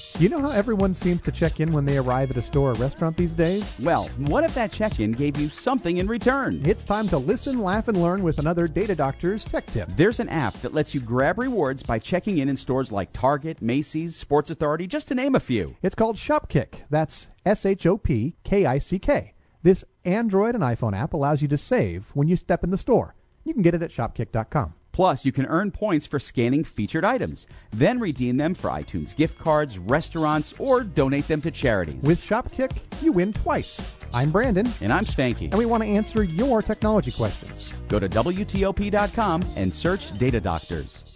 You know how everyone seems to check in when they arrive at a store or restaurant these days? Well, what if that check-in gave you something in return? It's time to listen, laugh, and learn with another Data Doctor's Tech Tip. There's an app that lets you grab rewards by checking in stores like Target, Macy's, Sports Authority, just to name a few. It's called Shopkick. That's SHOPKICK. This Android and iPhone app allows you to save when you step in the store. You can get it at Shopkick.com. Plus, you can earn points for scanning featured items, then redeem them for iTunes gift cards, restaurants, or donate them to charities. With Shopkick, you win twice. I'm Brandon. And I'm Spanky. And we want to answer your technology questions. Go to WTOP.com and search Data Doctors.